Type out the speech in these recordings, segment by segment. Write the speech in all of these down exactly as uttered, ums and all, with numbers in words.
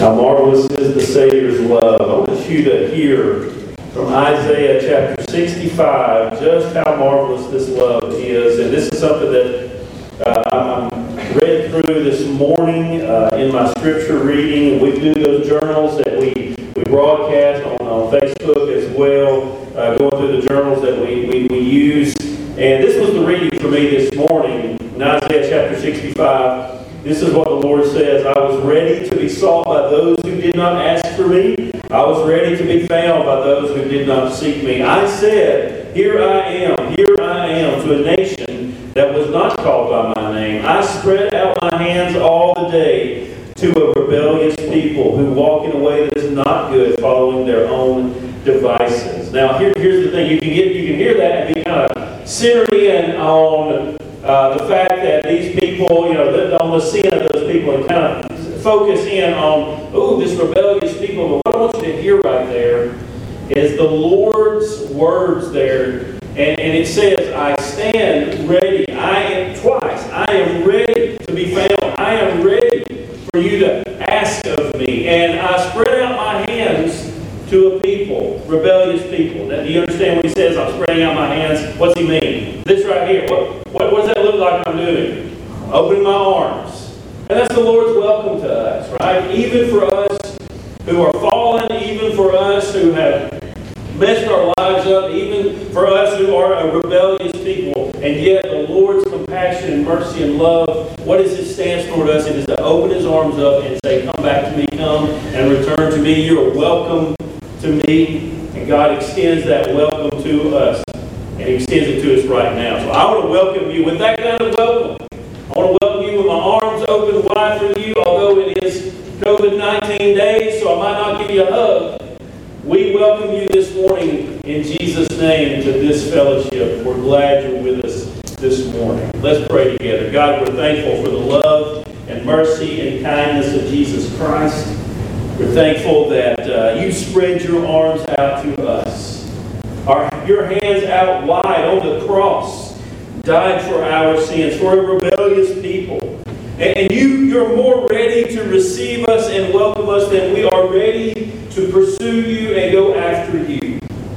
How marvelous is the Savior's love. I want you to hear from Isaiah chapter sixty-five just how marvelous this love is. And this is something that uh, I'm read through this morning uh, in my scripture reading. And we do those journals that we, we broadcast on, on Facebook as well, uh, going through the journals that we, we, we use. And this was the reading for me this morning in Isaiah chapter sixty-five. This is what the Lord says. I was ready to be sought by those who did not ask for me. I was ready to be found by those who did not seek me. I said, here I am, here I am, to a nation that was not called by my name. I spread out my hands all the day to a rebellious people who walk in a way that is not good, following their own devices. Now, here, here's the thing. You can get, you can hear that and be kind of centered in on Uh, the fact that these people, you know, on the sin of those people, and kind of focus in on, oh, this rebellious people. But what I want you to hear right there is the Lord's words there. And, and it says, I stand ready. I am, twice, I am ready to be found. I am ready for you to ask of me. And I spread out my hands to a people, rebellious people. Now, do you understand what he says? I'm spreading out my hands. What's he mean? This right here. What, what, what does that look like I'm doing? Opening my arms. And that's the Lord's welcome to us, right? Even for us who are fallen, even for us who have messed our lives up, even for us who are a rebellious people, and yet the Lord's compassion and mercy and love, what is it stands toward us? It is to open his arms up and say, come back to me, come and return to me. You're welcome to me, and God extends that welcome to us, and he extends it to us right now. So I want to welcome you with that kind of welcome. I want to welcome you with my arms open wide for you, although it is COVID nineteen days, so I might not give you a hug. We welcome you this morning in Jesus' name to this fellowship. We're glad you're with us this morning. Let's pray together. God, we're thankful for the love and mercy and kindness of Jesus Christ. We're thankful that uh, you spread your arms out to us. Our, your hands out wide on the cross, died for our sins, for a rebellious people. And, and you, you're more ready to receive us and welcome us than we are ready to pursue you and go after you.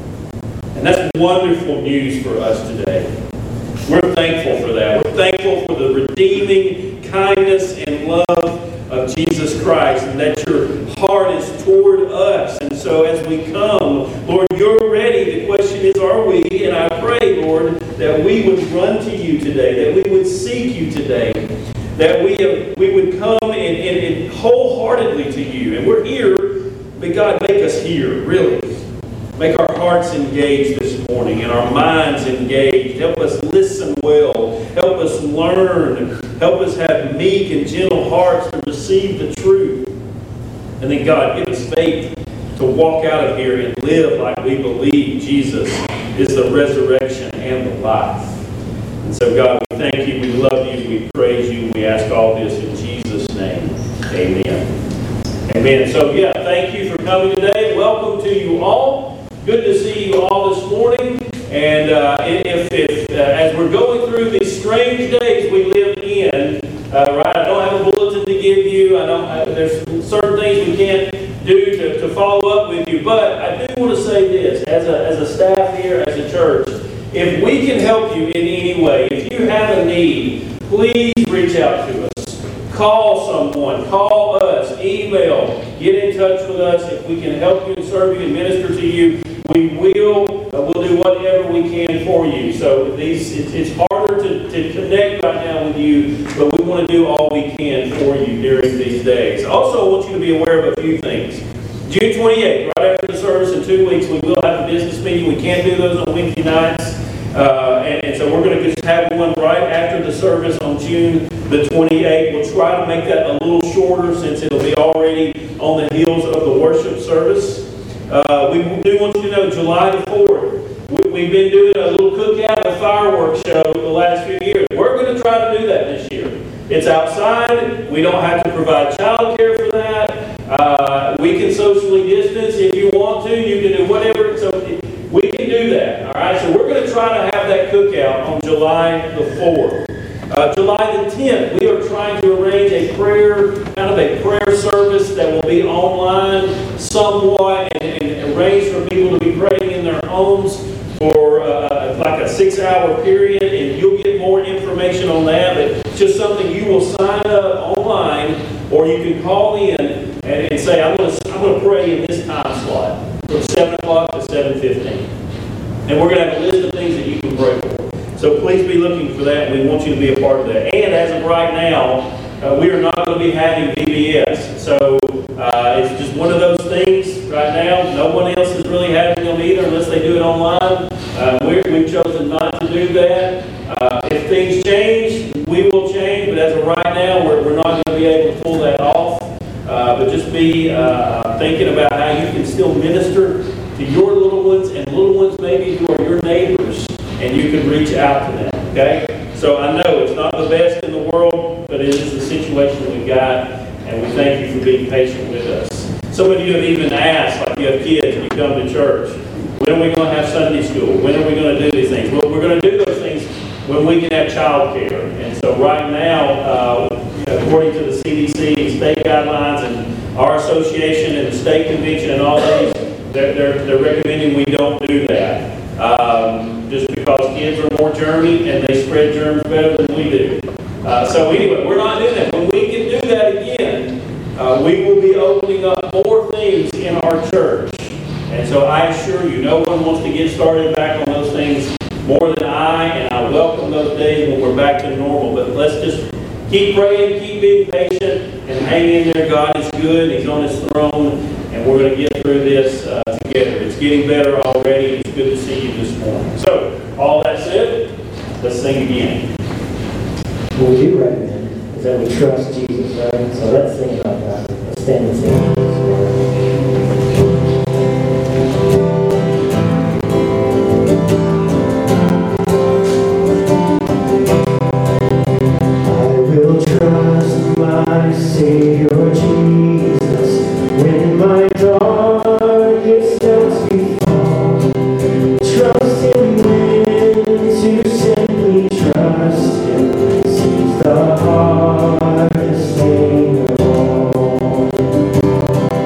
And that's wonderful news for us today. We're thankful for that. We're thankful for the redeeming kindness and love of Jesus Christ, and that your heart is toward us. And so as we come, Lord, you're ready. The question is, are we? And I pray, Lord, that we would run to you today, that we would seek you today, that we have, we would come and, and, and wholeheartedly to you. And we're here, but God, make us here, really. Make our hearts engaged this morning and our minds engaged. Help us listen well. Help us learn. Help us have meek and gentle hearts to receive the truth. And then, God, give us faith to walk out of here and live like we believe Jesus is the resurrection and the life. And so, God, we thank you. We love you. We praise you. We ask all this in Jesus' name. Amen. Amen. So, yeah, thank you for coming today. Welcome to you all. Good to see you all this morning. And uh, if, if uh, as we're going through these strange days we live in, uh, right? I don't have a bulletin to give you. I don't. I, there's certain things we can't do to, to follow up with you. But I do want to say this: as a as a staff here, as a church, if we can help you in any way, if you have a need, please reach out to us. Call someone, call us, email, get in touch with us. If we can help you and serve you and minister to you, we will. Uh, we'll do whatever we can for you. So these, it's, it's harder to, to connect right now with you, but we want to do all we can for you during these days. Also, I want you to be aware of a few things. June twenty-eighth, right after the service in two weeks, we will have a business meeting. We can't do those on Wednesday nights. Uh, and, and so we're going to just have one right after the service on June the twenty-eighth. We'll try to make that a little shorter since it'll be already on the heels of the worship service. Uh, we do want you to know July the fourth, we, we've been doing a little cookout and fireworks show the last few years. We're going to try to do that this year. It's outside. We don't have to provide child care for that. Uh, we can socially distance if you want to. You can do whatever. So we can do that. All right. So we're going to try to have that cookout on July the fourth. Uh, July the tenth, we are trying to arrange a prayer, kind of a prayer service that will be on six-hour period, and you'll get more information on that, but it's just something you will sign up online, or you can call in and, and say, I'm going to I'm going to pray in this time slot from seven o'clock to seven fifteen. And we're going to have a list of things that you can pray for. So please be looking for that, and we want you to be a part of that. And as of right now, uh, we are not going to be having V B S. So uh, it's just one of those things right now. No one else is really having them either unless they do it online. Uh, we're, we've chosen not to do that. Uh, if things change, we will change, but as of right now, we're, we're not going to be able to pull that off. Uh, but just be uh, thinking about how you can still minister to your little ones and little ones maybe who are your neighbors, and you can reach out to them, okay? So I know it's not the best in the world, but it is the situation that we've got, and we thank you for being patient with us. Some of you have even asked, like you have kids and you come to church, when are we going to have Sunday school? When are we going to do these things? Well, we're going to do those things when we can have child care. And so right now, uh, you know, according to the C D C and state guidelines and our association and the state convention and all these, they're, they're, they're recommending we don't do that. Um, just because kids are more germy and they spread germs better than we do. Uh, so anyway, we're not doing that. When we can do that again, uh, we will be opening up more things in our church. And so I assure you, no one wants to get started back on those things more than I, and I welcome those days when we're back to normal. But let's just keep praying, keep being patient, and hang in there. God is good. He's on His throne, and we're going to get through this uh, together. It's getting better already. It's good to see you this morning. So, all that said, let's sing again. What we do recommend is that we trust Jesus, right? So let's sing about that. Let's stand and sing. Savior Jesus, when my darkest doubts befall, trust Him when to simply trust Him seems the hardest thing of all.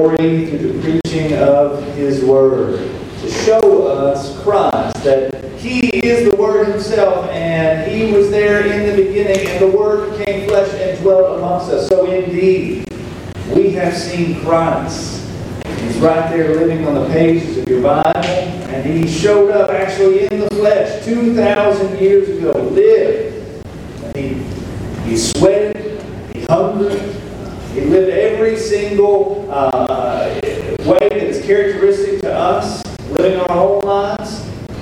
glory through the preaching of His Word, to show us Christ, that He is the Word Himself, and He was there in the beginning, and the Word became flesh and dwelt amongst us. So indeed, we have seen Christ. He's right there living on the pages of your Bible, and He showed up actually in the flesh two thousand years ago, lived. And he, he sweated, He hungered, He lived every single uh, way that is characteristic to us, living our own lives.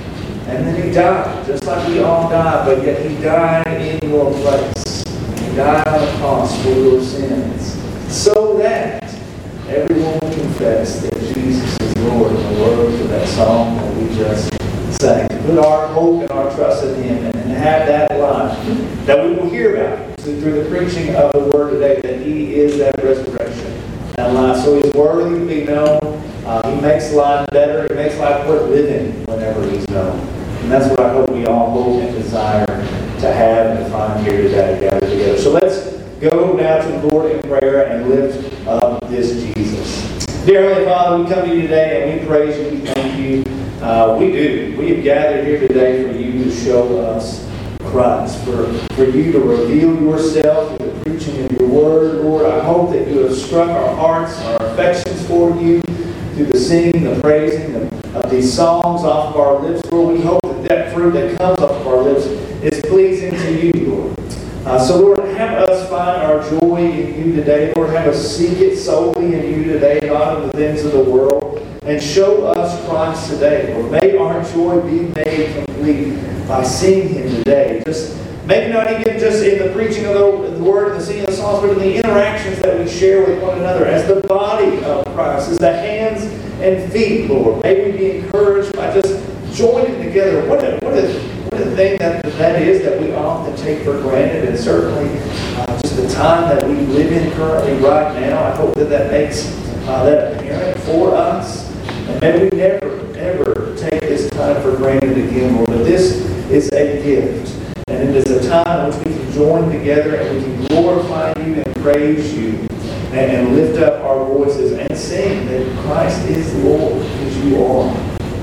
And then He died, just like we all die, but yet He died in your place. He died on the cross for your sins, so that everyone will confess that Jesus is Lord, in the words of that song that we just sang. Put our hope and our trust in Him, and have that life that we will hear about through the preaching of the Word today, that He is that resurrection and life. So He's worthy to be known. Uh, he makes life better. He makes life worth living whenever He's known. And that's what I hope we all hope and desire to have and to find here today, gathered together. So let's go now to the Lord in prayer and lift up this Jesus. Dear Heavenly Father, we come to You today and we praise You, we thank You. Uh, we do. We have gathered here today for You to show us Christ, for, for You to reveal Yourself through the preaching of Your Word. Lord, I hope that You have struck our hearts, our affections for You, through the singing, the praising of, of these songs off of our lips. Lord, we hope that that fruit that comes off of our lips is pleasing to You, Lord. Uh, so, Lord, have us find our joy in You today. Lord, have us seek it solely in You today, not in the things of the world. And show us Christ today, Lord. May our joy be made complete by seeing Him today. Just maybe not even just in the preaching of the, the Word and the singing of the songs, but in the interactions that we share with one another as the body of Christ, as the hands and feet, Lord. May we be encouraged by just joining together. What a, what a, what a thing that, that is that we often take for granted, and certainly uh, just the time that we live in currently right now. I hope that that makes uh, that apparent for us. And may we never, ever take this time for granted again, Lord. But this is a gift. And it is a time in which we can join together and we can glorify You and praise You and, and lift up our voices and sing that Christ is Lord, because You are.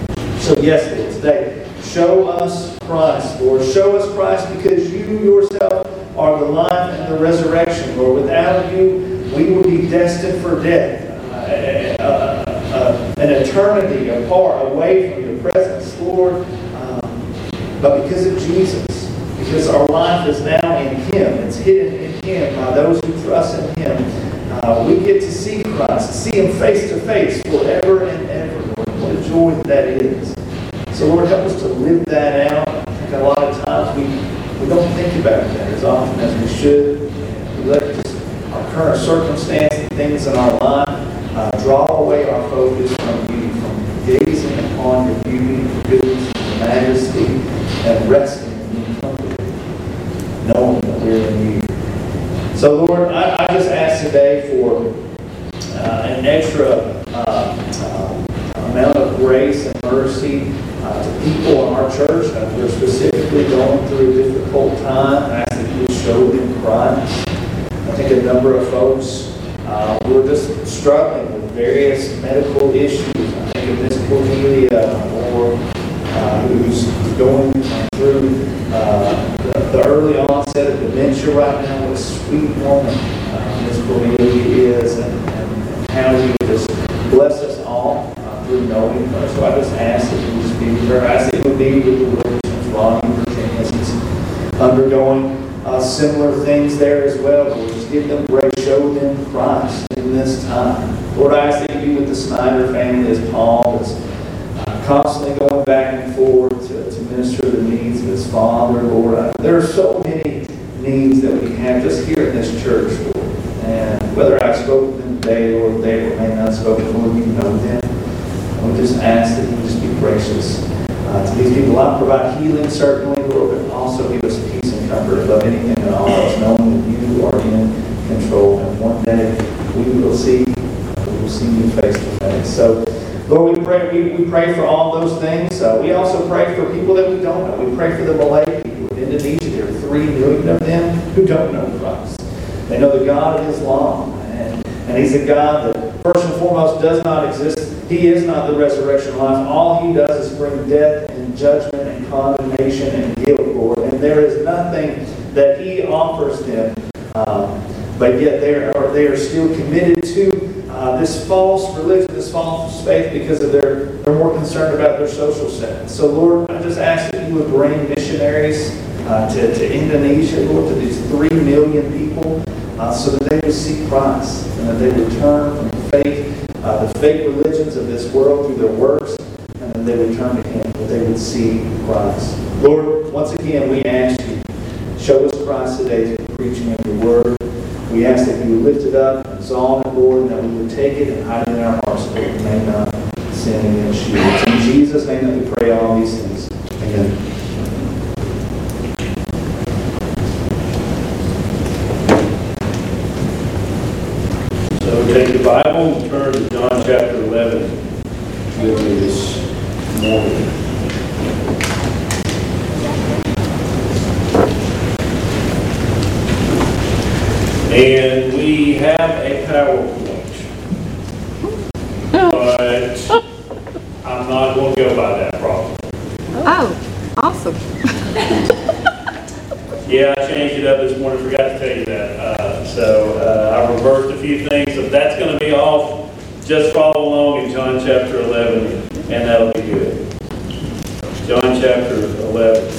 So yes, Lord, today, show us Christ, Lord. Show us Christ because You Yourself are the life and the resurrection, Lord. Without You, we would be destined for death. Uh, uh, uh, an eternity apart, away from Your presence, Lord. Um, but because of Jesus, because our life is now in Him, it's hidden in Him by those who trust in Him, uh, we get to see Christ, see Him face to face forever and ever, Lord. What a joy that is. So Lord, help us to live that out. I think a lot of times we, we don't think about that as often as we should. We let just our current circumstance and things in our life uh, draw away our focus from You, from gazing upon Your beauty, Your goodness, Your majesty, and resting in You, knowing that we're in You. So Lord, I, I just ask today for uh, an extra uh, uh, amount of grace and mercy uh, to people in our church that we're specifically going through a difficult time. I ask that You would show them Christ. I think a number of folks uh, who are just struggling with various medical issues. I think of Miss Cornelia, or uh, who's going through uh, the, the early onset of dementia right now. What a sweet woman uh, Miss Cornelia is, and, and, and how You just bless us all uh, through knowing her. So I just ask that You just be with her. I ask that You would be with the Williamsons, Ronnie, Virginia, who's undergoing uh, similar things there as well. Lord, just give them grace, show them Christ in this time. Lord, I ask that You be with the Snyder family as Paul is uh, constantly going back and forth to, to minister the needs of his father. Lord, I, there are so many needs that we have just here in this church, Lord. And whether I've spoken to them today, Lord, they may not have spoken, Lord, You know them. And we just ask that You just be gracious uh, to these people. I provide healing, certainly, Lord, but also give us peace and comfort above anything and all else, knowing that You are in control. And one day we will see, we will see You face to face. So, Lord, we pray, we, we pray for all those things. Uh, we also pray for people that we don't know. We pray for the Malay people in Indonesia. There are three million of them who don't know Christ. They know the God of Islam, and And He's a God that first and foremost does not exist. He is not the resurrection life. All He does is bring death and judgment and condemnation and guilt, Lord. And there is nothing that He offers them. Um, but yet they are, they are still committed to uh, this false religion, this false faith, because of their, they're more concerned about their social status. So Lord, I just ask that You would bring missionaries uh, to, to Indonesia, Lord, to these three million people, uh, so that they would seek Christ and that they would turn from the faith, uh, the fake religions of this world through their works, and that they would turn to Him, that they would see Christ. Lord, once again, we ask You, show us Christ today through the preaching of Your Word. We ask that You would lift it up, exalt it, Lord, and that we would take it and hide it in our hearts, Lord, and may not sin against You. It's in Jesus' name that we pray all these things. Amen. So take the Bible and turn to John chapter eleven with me this morning. And we have a PowerPoint, but I'm not going to go by that problem. Oh, awesome. Yeah, I changed it up this morning, forgot to tell you that. Uh, so uh, I reversed a few things, so that's going to be off. Just follow along in John chapter eleven, and that'll be good. John chapter eleven.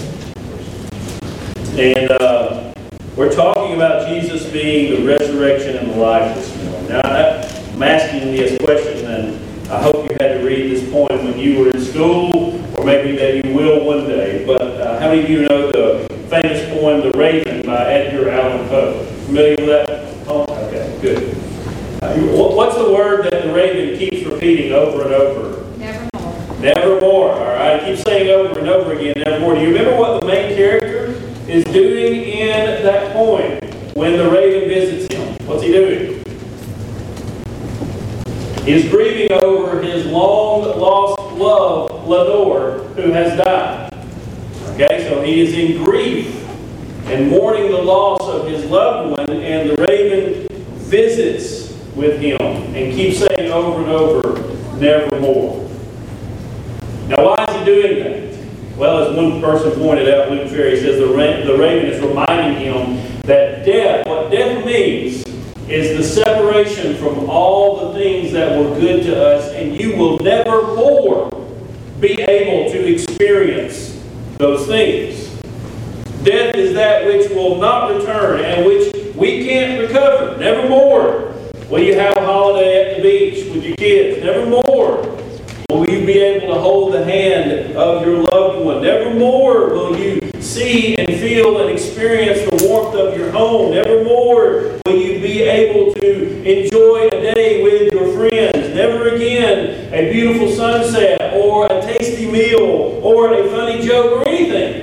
And uh, we're talking about Jesus being the resurrection and the life this morning. Now, I'm asking this question, and I hope you had to read this poem when you were in school, or maybe that you will one day. But uh, how many of you know the famous poem, The Raven, by Edgar Allan Poe? Familiar with that poem? Okay, good. Uh, what's the word that the raven keeps repeating over and over? Nevermore. Nevermore. All right, keep saying over and over again, nevermore. Do you remember what the main character is doing in that poem when the raven visits him? What's he doing? He's grieving over his long-lost love, Lenore, who has died. Okay, so he is in grief and mourning the loss of his loved one, and the raven visits with him and keeps saying over and over, nevermore. Now, why is he doing that? Well, as one person pointed out, Luke Ferry says the, ra the raven is reminding him that death, what death means, is the separation from all the things that were good to us, and you will never more be able to experience those things. Death is that which will not return and which we can't recover. Nevermore will you have a holiday at the beach with your kids. Nevermore will you be able to hold the hand of your loved one. Nevermore will you see and feel and experience the warmth of your home. Nevermore will you be able to enjoy a day with your friends. Never again a beautiful sunset or a tasty meal or a funny joke or anything.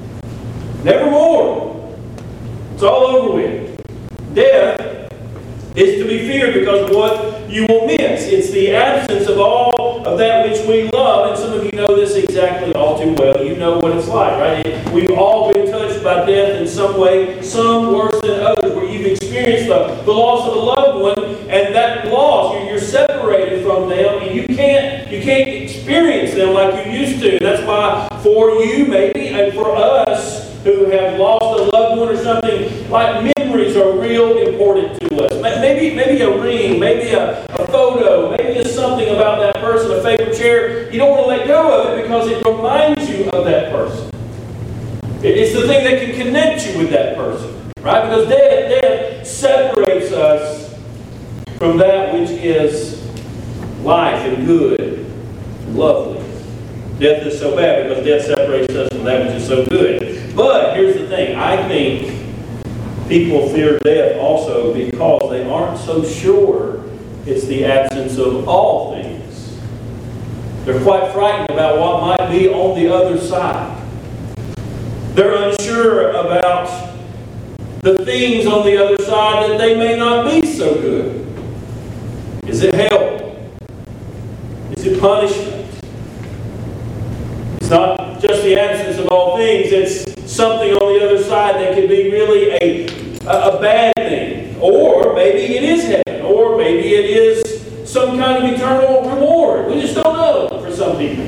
Nevermore. It's all over with. Death is to be feared because of what you will miss. It's the absence of all of that which we love, and some of you know this exactly all too well. You know what it's like, right? We've all been touched by death in some way, some worse than others, where you've experienced the, the loss of a loved one, and that loss, you're, you're separated from them, and you can't, you can't experience them like you used to. That's why for you, maybe, and for us, who have lost a loved one or something, like memories are real important to us. Maybe, maybe a ring, maybe a, a photo, maybe it's something about that person, a favorite chair. You don't want to let go of it because it reminds you of that person. It's the thing that can connect you with that person, right? Because death, death separates us from that which is life and good and lovely. Death is so bad because death separates us from that which is so good. But here's the thing. I think people fear death also because they aren't so sure it's the absence of all things. They're quite frightened about what might be on the other side. They're unsure about the things on the other side that they may not be so good. Is it hell? Is it punishment? It's not just the absence of all things, it's something on the other side that could be really a, a bad thing. Or maybe it is heaven. Or maybe it is some kind of eternal reward. We just don't know for some people.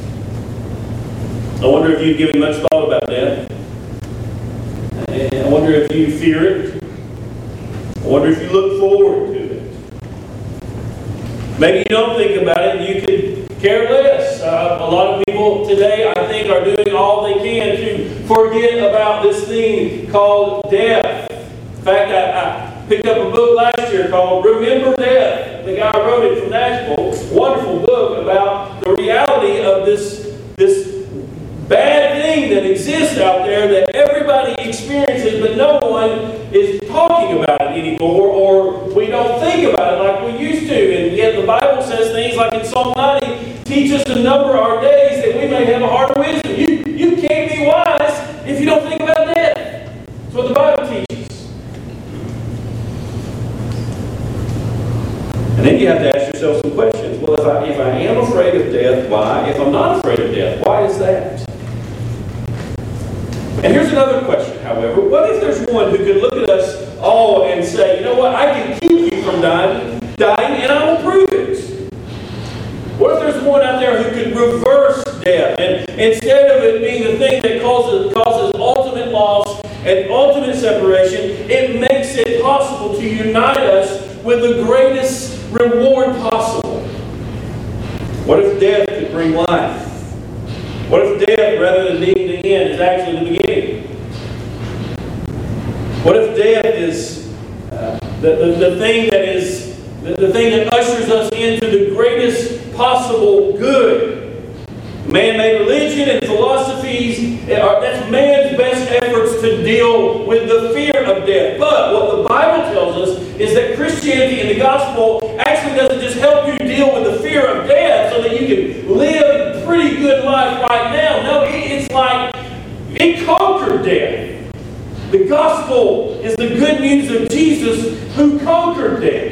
I wonder if you've given much thought about that. And I wonder if you fear it. I wonder if you look forward to it. Maybe you don't think about it and you could care less. Uh, a lot of people today, I think, are doing all they can to forget about this thing called death. In fact, I, I picked up a book last year called Remember Death. The guy wrote it from Nashville. Wonderful book about the reality of this, this bad thing that exists out there that everybody experiences, but no one is talking about it anymore, or we don't think about it like we used to. And yet the Bible says things like in Psalm ninety, teach us to number our days that we may have a heart of wisdom. You, you can't be wise if you don't think about death. That's what the Bible teaches. And then you have to ask yourself some questions. Well, if I, if I am afraid of death, why? If I'm not afraid of death, why is that? And here's another question, however. What if there's one who could look at us all and say, you know what, I can keep you from dying, dying, and I will prove it. What if there's one out there who could reverse death, and instead of it being the thing that causes, causes ultimate loss and ultimate separation, it makes it possible to unite us with the greatest reward possible? What if death could bring life? What if death, rather than being the end, is actually the beginning? What if death is uh, the, the, the thing that is the, the thing that ushers us into the greatest possible good? Man-made religion and philosophies, are, that's man's best efforts to deal with the fear of death. But what the Bible tells us is that Christianity and the gospel actually doesn't just help you deal with the fear of death so that you can live a pretty good life right now. No, it, it's like it conquered death. The gospel is the good news of Jesus who conquered death,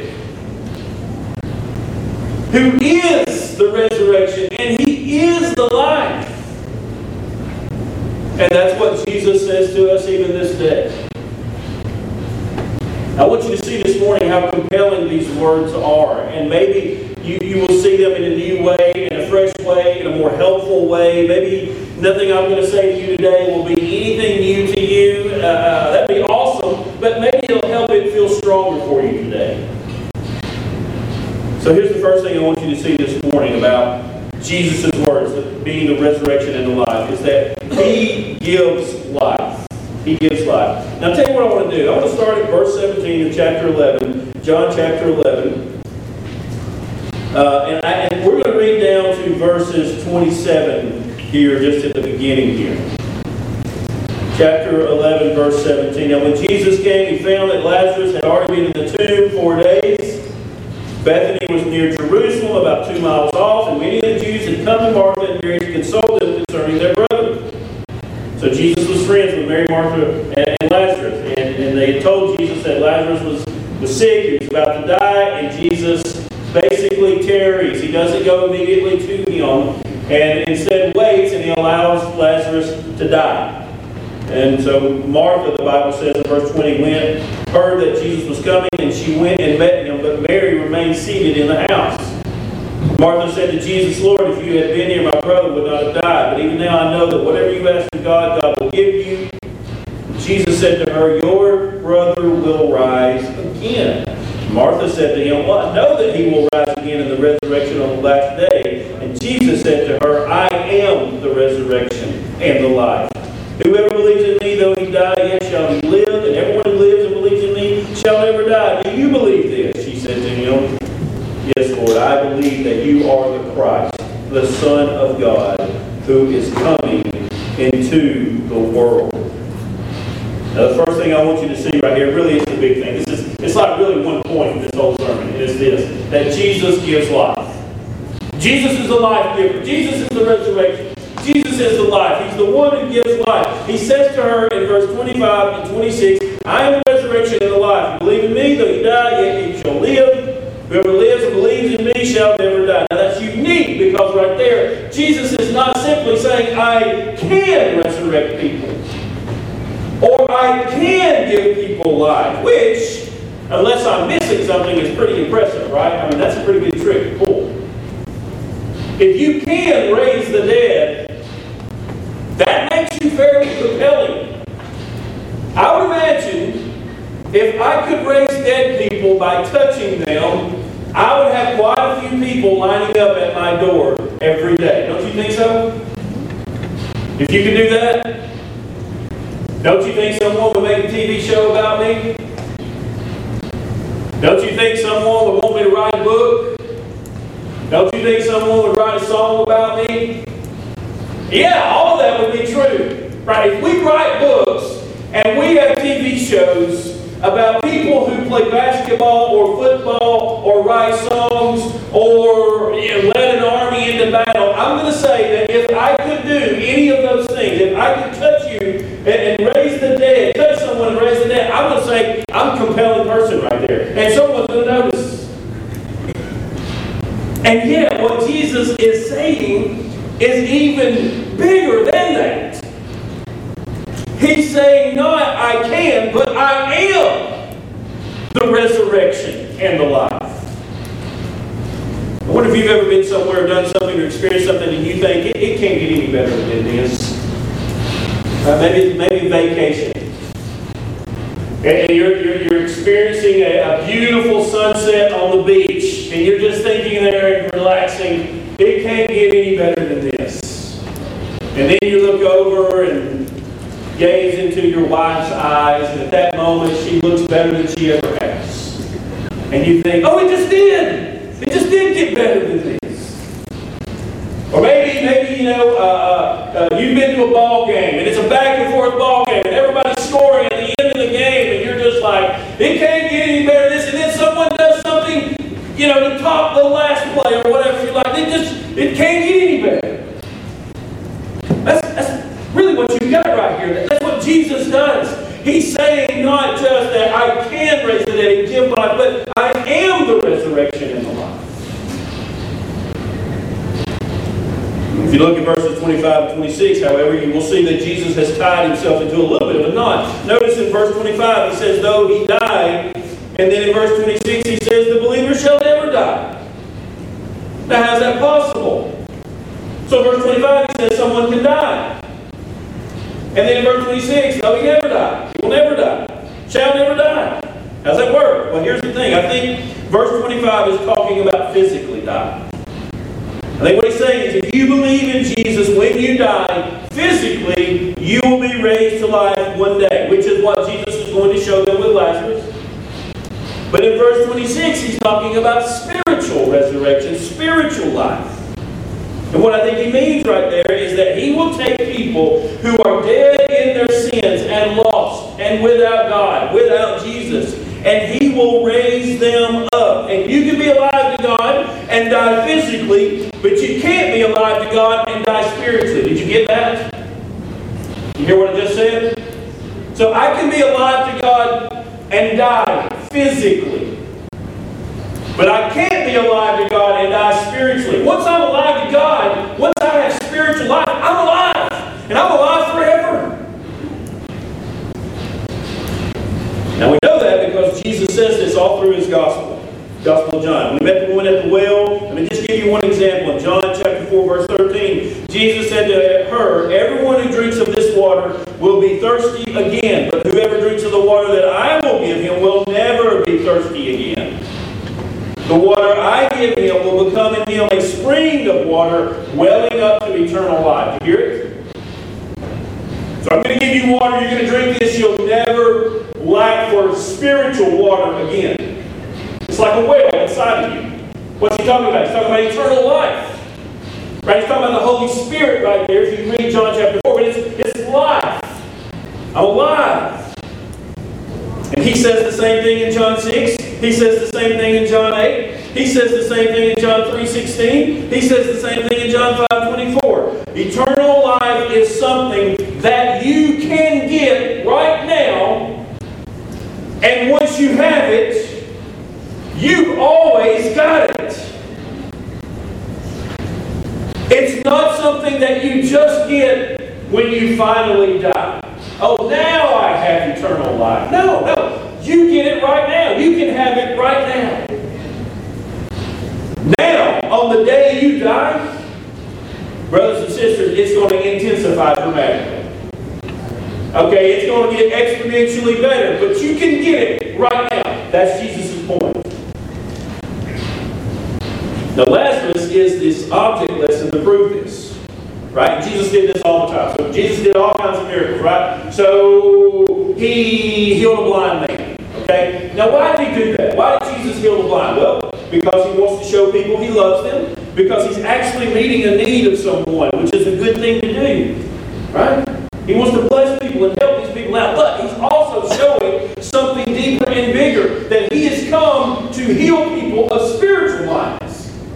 who is the resurrection, and He is the life. And that's what Jesus says to us even this day. I want you to see this morning how compelling these words are. And maybe you, you will see them in a new way, in a fresh way, in a more helpful way. Maybe nothing I'm going to say to you today will be anything new to you. Uh, uh, that'd be awesome. But maybe it'll help it feel stronger for you today. So here's the first thing I want you to see this morning about Jesus' words, being the resurrection and the life, is that He gives life. He gives life. Now, I'll tell you what I want to do. I want to start at verse seventeen of chapter eleven, John chapter eleven. Uh, and, I, and we're going to read down to verses twenty-seven here, just at the beginning here. Chapter eleven, verse seventeen. Now, when Jesus came, He found that Lazarus had already been in the tomb four days. Bethany was near Jerusalem, about two miles off, and many of the Jews had come to Martha and Mary to console them concerning their brother. So Jesus was friends with Mary, Martha, and, and Lazarus. And, and they had told Jesus that Lazarus was, was sick, he was about to die, and Jesus basically tarries. He doesn't go immediately to him, and instead waits, and He allows Lazarus to die. And so Martha, the Bible says in verse twenty, went, heard that Jesus was coming, and she went and met Him, but Mary remained seated in the house. Martha said to Jesus, Lord, if you had been here, my brother would not have died. But even now I know that whatever you ask of God, God will give you. Jesus said to her, your brother will rise again. Martha said to Him, well, I know that he will rise again in the resurrection on the last day. And Jesus said to her, I am the resurrection and the life. Whoever believes in Me, though he die, yet shall he live. And everyone who lives and believes in Me shall never die. Do you believe this? She said to Him, yes, Lord, I believe that You are the Christ, the Son of God, who is coming into the world. Now, the first thing I want you to see right here really is the big thing. This is, it's like really one point in this whole sermon. It is this, that Jesus gives life. Jesus is the life giver. Jesus is the resurrection. Jesus is the life. He's the one who gives life. He says to her in verse twenty-five and twenty-six, I am the resurrection and the life. You believe in Me, though you die, yet you shall live. Whoever lives and believes in Me shall never die. Now that's unique because right there, Jesus is not simply saying, I can resurrect people. Or I can give people life. Which unless I'm missing something, is pretty impressive, right? I mean, that's a pretty good trick to pull. If you can raise the dead, that makes you fairly compelling. I would imagine if I could raise dead people by touching them, I would have quite a few people lining up at my door every day. Don't you think so? If you could do that, don't you think someone would make a T V show about me? Don't you think someone would want me to write a book? Don't you think someone would write a song about me? Yeah, all of that would be true. Right? If we write books and we have T V shows about people who play basketball or football or write songs or, you know, led an army into battle, I'm going to say that if I could do any of those things, if I could touch you and, and raise the dead, touch someone and raise the dead, I'm going to say I'm a compelling person right there. And someone's going to notice. And yet what Jesus is saying is even bigger than that. He's saying not I can, but I am the resurrection and the life. I wonder if you've ever been somewhere or done something or experienced something and you think it, it can't get any better than this. Uh, maybe, maybe vacation. And you're, you're, you're experiencing a, a beautiful sunset on the beach and you're just thinking there and relaxing, it can't get any better than this. And then you look over and gaze into your wife's eyes, and at that moment she looks better than she ever has. And you think, oh, it just did! It just did get better than this. Or maybe, maybe you know, uh, uh, you've been to a ball game, and it's a back and forth ball game, and everybody's scoring at the end of the game, and you're just like, it can't get any better than this, and then someone does something, you know, to top the last play or whatever you like. It just, it can't get any better. That's, that's really what you got right here. That's what Jesus does. He's saying not just that I can raise the dead and give life, but I am the resurrection and the life. If you look at verses twenty-five and twenty-six, however, you will see that Jesus has tied himself into a little bit of a knot. Notice in verse twenty-five, he says, though he died, and then in verse twenty-six, he says, the believer shall never die. Now, how's that possible? So verse twenty-five, he says someone can die. And then in verse twenty-six, no, he never died. He will never die. Shall never die. How's that work? Well, here's the thing. I think verse twenty-five is talking about physically dying. I think what he's saying is if you believe in Jesus, when you die, physically, you will be raised to life one day, which is what Jesus is going to show them with Lazarus. But in verse twenty-six, he's talking about spiritual resurrection, spiritual life. And what I think he means right there is that he will take people who are dead in their sins and lost and without God, without Jesus, and he will raise them up. And you can be alive to God and die physically, but you can't be alive to God and die spiritually. Did you get that? You hear what I just said? So I can be alive to God and die physically. But I can't be alive to God and die spiritually. Once I'm alive to God, once I have spiritual life, I'm alive. And I'm alive forever. Now we know that because Jesus says this all through his gospel. Gospel of John. We met the woman at the well. Let me just give you one example. In John chapter four, verse thirteen, Jesus said to her, everyone who drinks of this water will be thirsty again. But whoever drinks of the water that I will give him will never be thirsty again. The water I give him will become in him a spring of water welling up to eternal life. Do you hear it? So I'm going to give you water. You're going to drink this. You'll never lack for spiritual water again. It's like a well inside of you. What's he talking about? He's talking about eternal life. Right? He's talking about the Holy Spirit right there if you read John chapter four. But it's, it's life. I'm alive. And he says the same thing in John six. He says the same thing in John eight. He says the same thing in John three sixteen. He says the same thing in John five twenty-four. Eternal life is something that you can get right now. And once you have it, you've always got it. It's not something that you just get when you finally die. Oh, now I have eternal life. No, no. You get it right now. You can have it right now. Now, on the day you die, brothers and sisters, it's going to intensify dramatically. Okay, it's going to get exponentially better, but you can get it right now. That's Jesus' point. Now, Lazarus is this object lesson to prove this. Right? Jesus did this all the time. So Jesus did all kinds of miracles, right? So he healed a blind man. Okay? Now, why did he do that? Why did Jesus heal the blind? Well, because he wants to show people he loves them. Because he's actually meeting a need of someone, which is a good thing to do. Right? He wants to bless people and help these people out. But he's also showing something deeper and bigger. That he has come to heal people of spiritual blindness.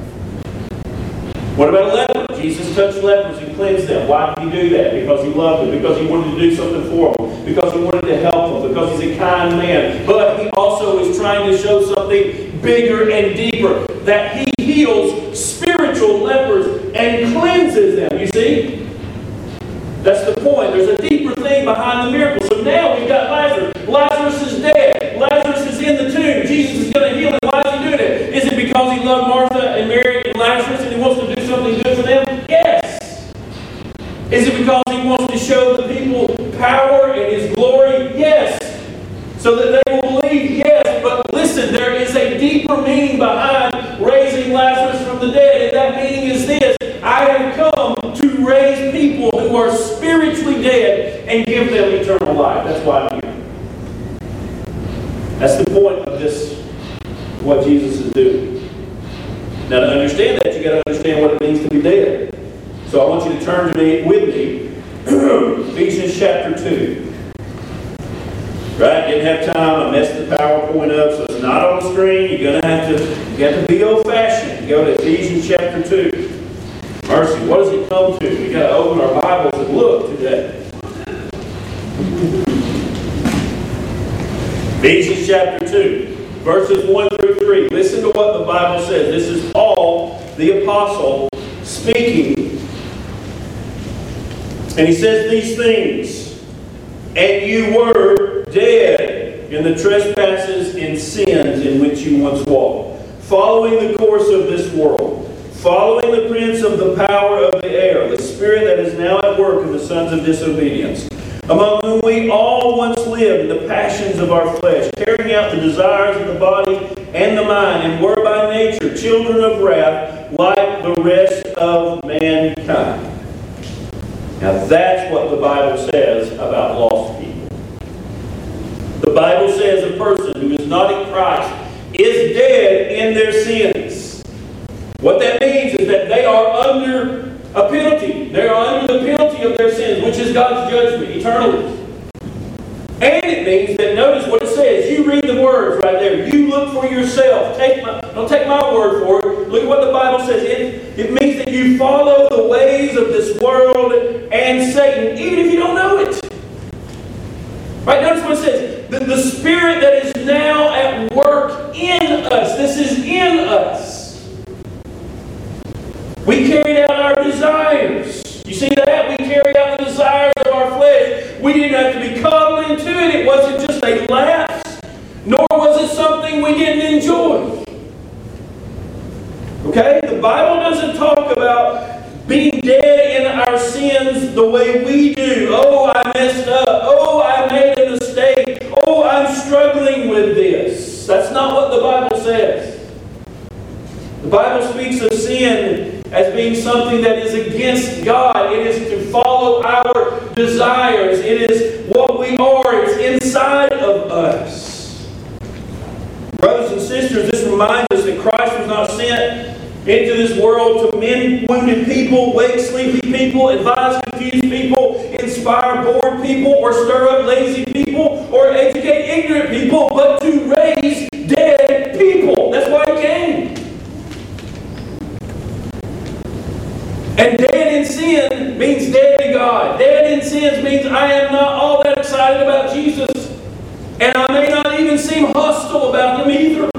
What about a leper? Jesus touched lepers and cleansed them. Why did he do that? Because he loved them. Because he wanted to do something for them. Because he wanted to help them. Because he's a kind man. But he also is trying to show something bigger and deeper. That he heals spiritual lepers and cleanses them. You see? That's the point. There's a deeper thing behind the miracle. So now we've got Lazarus. Lazarus is dead. Lazarus is in the tomb. Jesus is going to heal him. Why is he doing it? Is it because he loved Martha and Mary and Lazarus and he wants to do something good for them? Yes. Is it because he wants to show the people power and his glory? Yes. So that they will believe? Yes. But listen, there is a deeper meaning behind raising Lazarus from the dead. And that meaning is this. I have come to raise people who are spiritually dead and give them eternal life. That's why I'm here. That's the point of this, what Jesus is doing. Now to understand that, you've got to understand what it means to be dead. So I want you to turn to me with me, Ephesians chapter two. Right? Didn't have time. I messed the PowerPoint up, so it's not on the screen. You're going to have to, you have to be old-fashioned. Go to Ephesians chapter two. Mercy, what does it come to? We've got to open our Bibles and look today. Ephesians chapter two, verses one through three. Listen to what the Bible says. This is Paul, the apostle, speaking. And he says these things. And you were dead in the trespasses and sins in which you once walked, following the course of this world, following the prince of the power of the air, the spirit that is now at work in the sons of disobedience, among whom we all once lived in the passions of our flesh, carrying out the desires of the body and the mind, and were by nature children of wrath, like the rest of mankind. Now that's what the Bible says about lost people. The Bible says a person who is not in Christ is dead in their sins. What that means is that they are under a penalty. They are under the penalty of their sins, which is God's judgment eternally. And it means that, notice what it says. You read the words right there. You look for yourself. Take my, don't take my word for it. Look at what the Bible says. It, it means that you follow the ways of this world and Satan, even if you don't know it. Right? Notice what it says. The, the Spirit that is now at work in us. This is in us. We carried out our desires. You see that? We carried out the desires of our flesh. We didn't have to be coddled into it. It wasn't just a lapse, nor was it something we didn't enjoy. Okay? The Bible doesn't talk about being dead in our sins the way we do. Oh, I messed up. Oh, I made a mistake. Oh, I'm struggling with this. That's not what the Bible says. The Bible speaks of sin as being something that is against God. It is to follow our desires. It is what we are. It's inside of us. Brothers and sisters, this reminds us that Christ was not sent into this world to mend wounded people, wake sleepy people, advise confused people, inspire bored people, or stir up lazy people, or educate ignorant people, but to raise dead people. That's why He came. And dead in sin means dead to God. Dead in sins means I am not all that excited about Jesus. And I may not even seem hostile about Him either.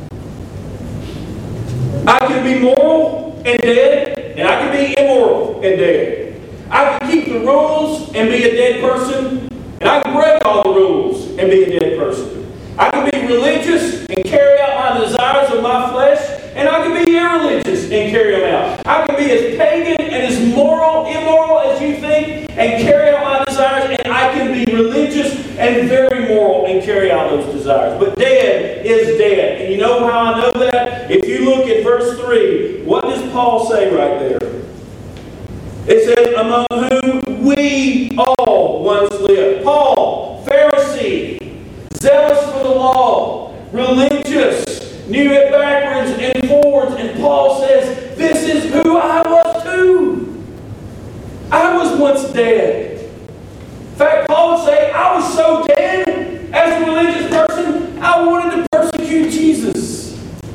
I can be moral and dead, and I can be immoral and dead. I can keep the rules and be a dead person, and I can break all the rules and be a dead person. I religious and carry out my desires of my flesh, and I can be irreligious and carry them out. I can be as pagan and as moral, immoral as you think and carry out my desires, and I can be religious and very moral and carry out those desires. But dead is dead. And you know how I know that? If you look at verse three, what does Paul say right there? It says, among whom we all once lived. Paul, Pharisee, zealous for the law, religious, knew it backwards and forwards. And Paul says, this is who I was too. I was once dead. In fact, Paul would say, I was so dead as a religious person, I wanted to persecute Jesus.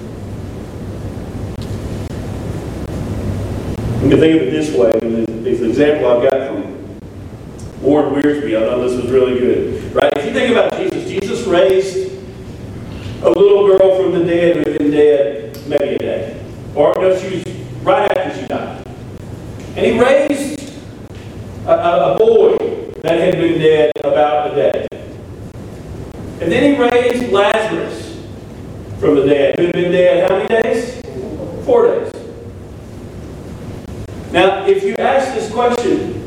You can think of it this way. It's an example I've got from Warren Wiersbe. I know this was really good. Right? If you think about Jesus, Jesus raised a little girl from the dead who had been dead maybe a day. Or no, she was right after she died. And he raised a, a, a boy that had been dead about a day. And then he raised Lazarus from the dead, who had been dead how many days? Four days. Now, if you ask this question,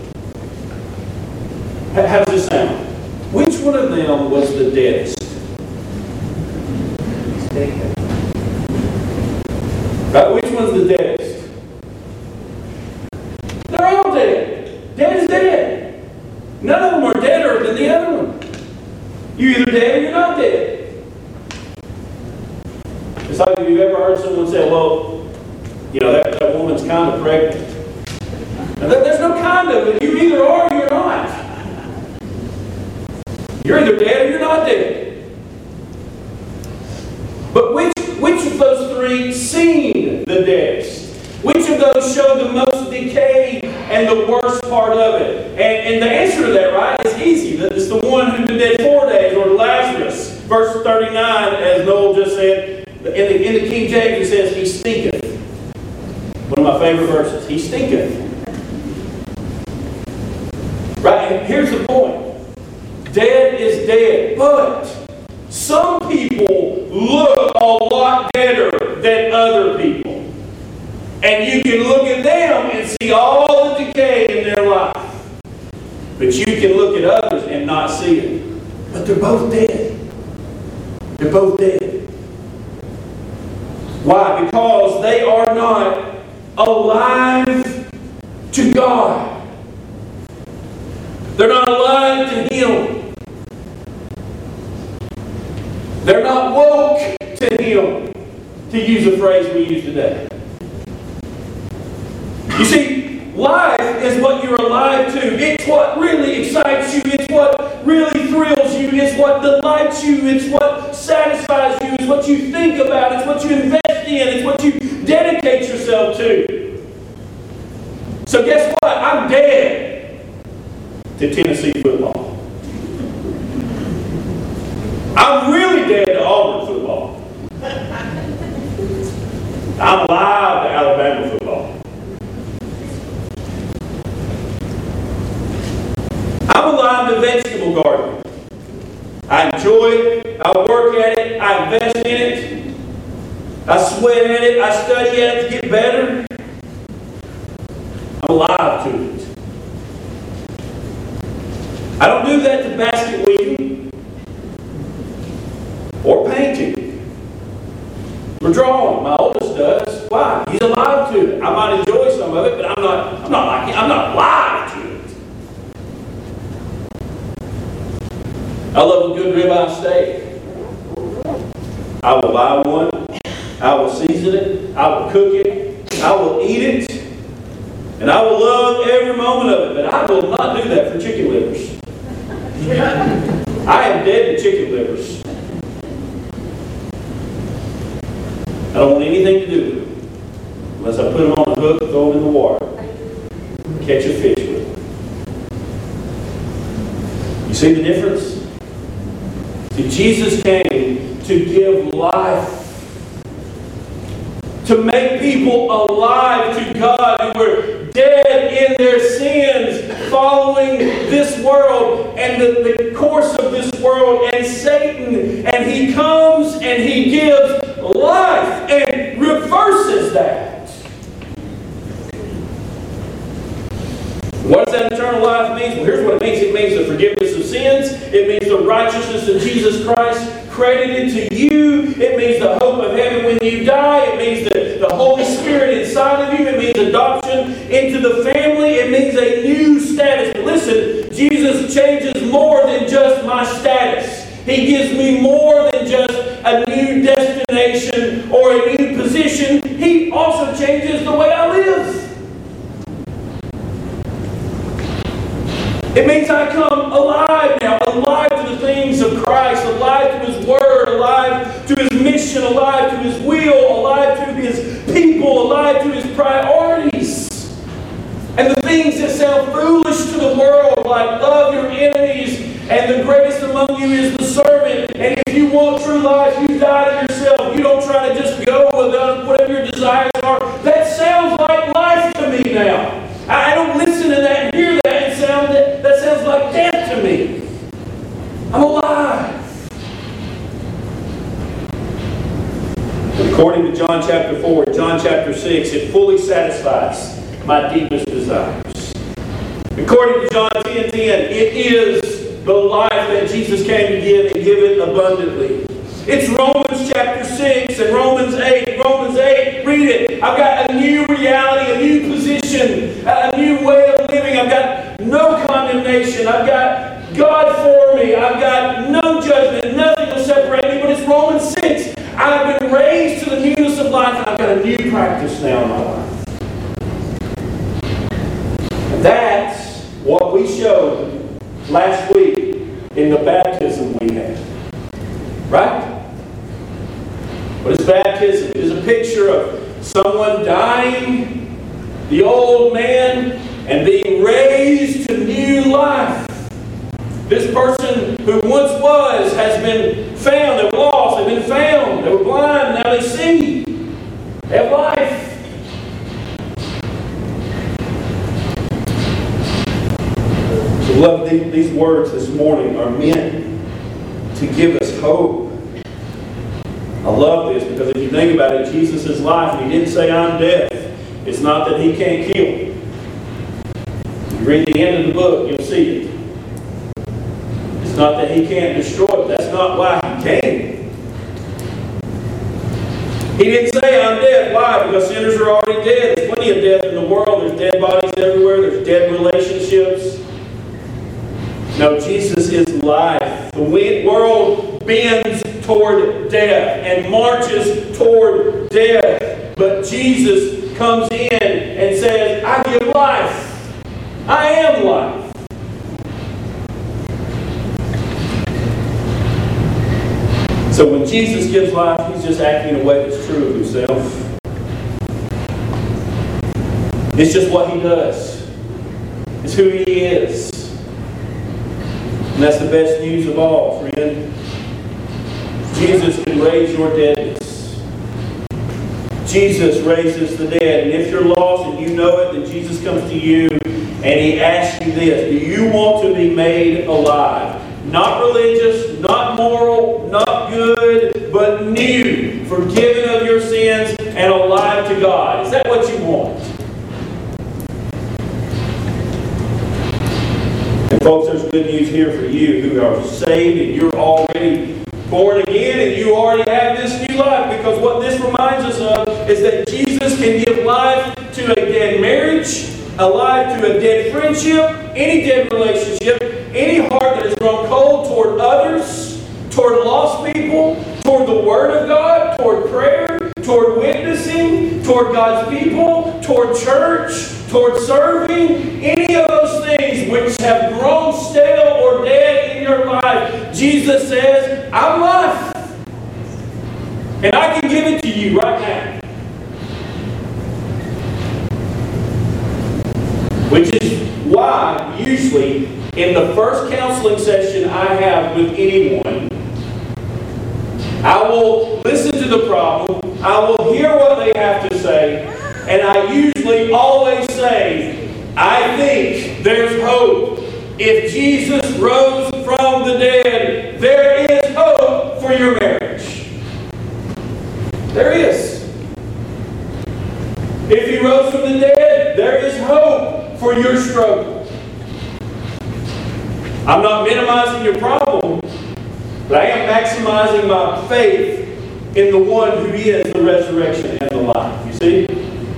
how does this sound? Which one of them was the deadest? Right? Which one's the deadest? They're all dead. Dead is dead. None of them are deader than the other one. You're either dead or you're not dead. It's like if you've ever heard someone say, well, you know, that, that woman's kind of pregnant. Now, there's no kind of it. You either are or you're not. You're either dead or you're not dead. But which, which of those three seemed the deadest? Which of those showed the most decay and the worst part of it? And, and the answer to that, right, is easy. It's the one who's been dead four days, or Lazarus. Verse thirty-nine, as Noel just said, in the, in the King James it says, he stinketh. One of my favorite verses. He stinketh. Right? And here's the point. Dead is dead. But some people look a lot deader than other people. And you can look at them and see all the decay in their life. But you can look at others and not see it. But they're both dead. They're both dead. Why? Because they are not alive to God. They're not alive to Him. They're not woke to Him, to use a phrase we use today. You see, life is what you're alive to. It's what really excites you. It's what really thrills you. It's what delights you. It's what satisfies you. It's what you think about. It's what you invest in. It's what you dedicate yourself to. So guess what? I'm dead to Tennessee football. I'm really dead to Auburn football. I'm alive to Alabama football. I'm alive to vegetable gardening. I enjoy it. I work at it. I invest in it. I sweat at it. I study at it to get better. I'm alive to it. I don't do that to basket weaving or painting or drawing. My oldest does. Why? He's alive to it. I might enjoy some of it, but I'm not. I'm not like I'm not alive to it. I love a good ribeye steak. I will buy one. I will season it. I will cook it. I will eat it. And I will love every moment of it. But I will not do that for chicken livers. I am dead to chicken livers. I don't want anything to do with them. Unless I put them on the hook and throw them in the water. Catch a fish with them. You see the difference? See, Jesus came to give life. To make people alive to God who were dead in their sins, following this world and the, the course of this world and Satan, and he comes and he gives life and reverses that. What does that eternal life mean? Well, here's what it means. It means the forgiveness of sins. It means the righteousness of Jesus Christ credited to you. It means the hope of heaven when you die. It means the, the Holy Spirit inside of you. It means adoption into the family. It means a new status. But listen, Jesus changes more than just my status. He gives me more than just a new destination or a new position. He also changes the way I live. It means I come alive now, alive to the things of Christ, alive to His Word, alive to His mission, alive to His will, alive to His people, alive to His priorities. And the things that sound foolish to the world, like love your enemies, and the greatest among you is the servant. And if you want true life, you die to yourself. You don't try to just go with whatever your desires are. That sounds like life to me now. I don't listen to that and hear that and sound that, that sounds like death to me. I'm alive. According to John chapter four, John chapter six, it fully satisfies my deepest desires. According to John ten ten, it is the life that Jesus came to give and give it abundantly. It's Romans chapter six and Romans eight. Romans eight, read it. I've got a new reality, a new position, a new way of living. I've got no condemnation. I've got God for me. I've got no judgment. Nothing will separate me. But it's Romans six. I've been raised to the newness of life, and I've got a new practice now in my life. And that's what we showed last week in the baptism we had. Right? What is baptism? It is a picture of someone dying, the old man, and being raised to new life. This person who once was has been found. They were lost. They've been found. They were blind. Now they see. They have life. So, beloved, these, these words this morning are meant to give us hope. I love this because if you think about it, Jesus' life, and He didn't say, I'm deaf. It's not that He can't kill. You read the end of the book, you'll see it. It's not that He can't destroy it. That's not why He came. He didn't say, I'm dead. Why? Because sinners are already dead. There's plenty of death in the world. There's dead bodies everywhere. There's dead relationships. No, Jesus is life. The world bends toward death and marches toward death. But Jesus comes in and says, I give life. I am life. So when Jesus gives life, He's just acting in a way that's true of Himself. It's just what He does. It's who He is. And that's the best news of all, friend. Jesus can raise your deadness. Jesus raises the dead. And if you're lost and you know it, then Jesus comes to you and He asks you this. Do you want to be made alive? Not religious, not moral, not good, but new. Forgiven of your sins and alive to God. Is that what you want? And folks, there's good news here for you who are saved and you're already born again and you already have this new life. Because what this reminds us of is that Jesus can give life to a dead marriage, a life to a dead friendship, any dead relationship, any heart that has grown cold toward others, toward lost people, toward the Word of God, toward prayer, toward witnessing, toward God's people, toward church, toward serving, any of those things which have grown stale or dead in your life. Jesus says, I'm life. And I can give it to you right now. Which is why, usually, in the first counseling session I have with anyone, I will listen to the problem, I will hear what they have to say, and I usually always say, I think there's hope. If Jesus rose from the dead, There is. If He rose from the dead, there is hope for your struggle. I'm not minimizing your problem, but I am maximizing my faith in the one who is the resurrection and the life. You see?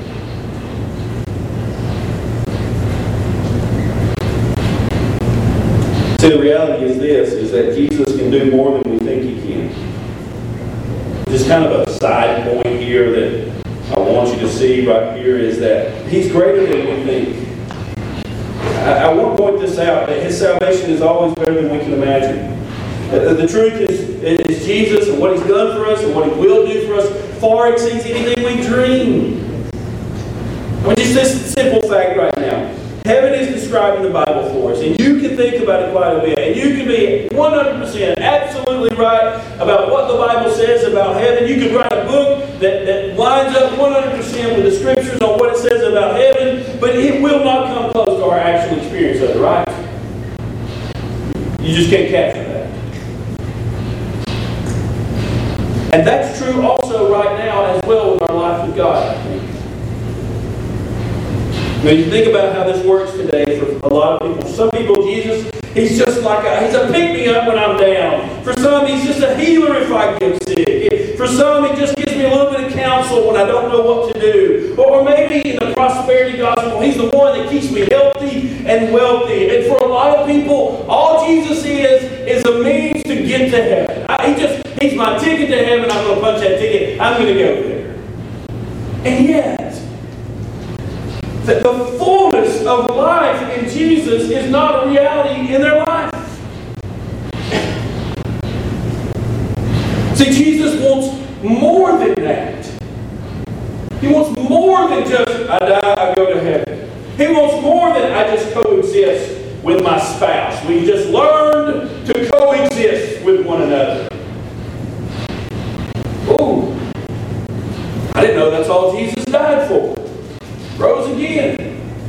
See, the reality is this, is that Jesus can do more than we think He can. Just kind of a side point here that I want you to see right here is that He's greater than we think. I, I want to point this out, that His salvation is always better than we can imagine. The, the truth is, is Jesus and what He's done for us and what He will do for us far exceeds anything we dream. I mean, just this simple fact right now. Heaven is described in the Bible for us, and you can think about it quite a bit, and you can be one hundred percent absolutely right about what the Bible says about heaven. You could write a book that, that lines up one hundred percent with the Scriptures on what it says about heaven, but it will not come close to our actual experience of it, right? You just can't capture that. And that's true also right now as well with our life with God, I think. When you think about how this works today for a lot of people, some people, Jesus, He's just like a, He's a pick-me-up when I'm down. For some, He's just a healer if I get sick. For some, He just gives me a little bit of counsel when I don't know what to do. Or maybe in the prosperity gospel, He's the one that keeps me healthy and wealthy. And for a lot of people, all Jesus is, is a means to get to heaven. I, he just, He's my ticket to heaven. I'm going to punch that ticket. I'm going to go there. And yet, that the fullness of life in Jesus is not a reality in their life. See, Jesus wants more than that. He wants more than just, I die, I go to heaven. He wants more than I just coexist with my spouse. We just learned to coexist with one another. Oh, I didn't know that's all Jesus died for. Rose again.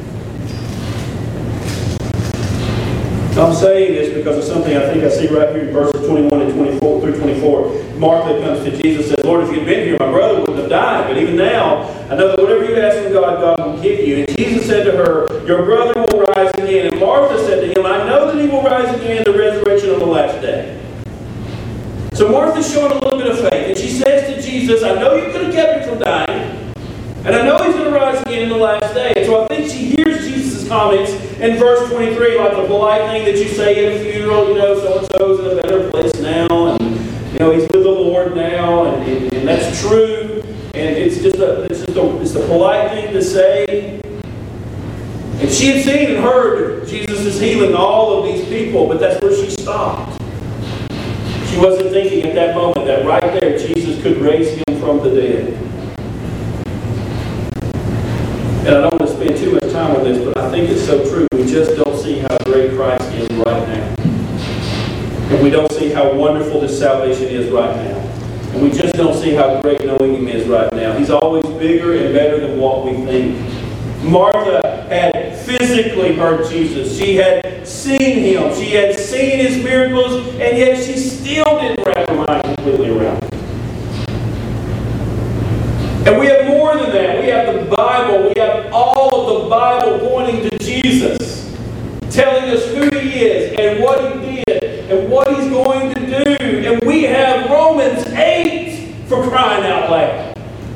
I'm saying this because of something I think I see right here in verses twenty-one and twenty-four through twenty-four. Martha comes to Jesus and says, Lord, if you'd been here, my brother wouldn't have died. But even now, I know that whatever you ask from God, God will give you. And Jesus said to her, your brother will rise again. And Martha said to him, I know that he will rise again in the resurrection on the last day. So Martha's showing a little bit of faith. And she says to Jesus, I know you could have kept him from dying. And I know He's going to rise again in the last day. And so I think she hears Jesus' comments in verse twenty-three, like the polite thing that you say at a funeral, you know, so-and-so's in a better place now, and, you know, he's with the Lord now, and, and, and that's true. And it's just a, it's just a, it's a polite thing to say. And she had seen and heard Jesus is healing all of these people, but that's where she stopped. She wasn't thinking at that moment that right there Jesus could raise him from the dead. And I don't want to spend too much time on this, but I think it's so true. We just don't see how great Christ is right now. And we don't see how wonderful this salvation is right now. And we just don't see how great knowing Him is right now. He's always bigger and better than what we think. Martha had physically heard Jesus. She had seen Him. She had seen His miracles, and yet she still didn't wrap her mind completely around it. And we have more than that. We have the Bible. We have all of the Bible pointing to Jesus, telling us who He is and what He did and what He's going to do. And we have Romans eight for crying out loud,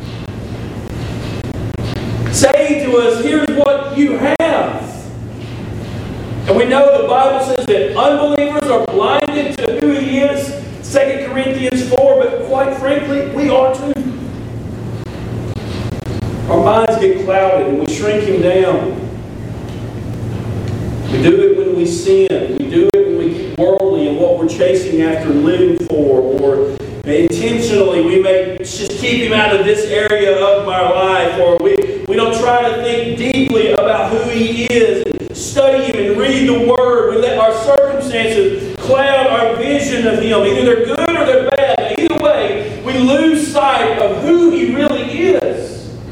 saying to us, here's what you have. And we know the Bible says that unbelievers are blinded to who He is, Second Corinthians four, but quite frankly, we are too. Our minds get clouded and we shrink Him down. We do it when we sin. We do it when we get worldly and what we're chasing after and living for. Or intentionally we may just keep Him out of this area of my life. Or we, we don't try to think deeply about who He is and study Him and read the Word. We let our circumstances cloud our vision of Him. Either they're good or they're bad. But either way, we lose sight of who He really is.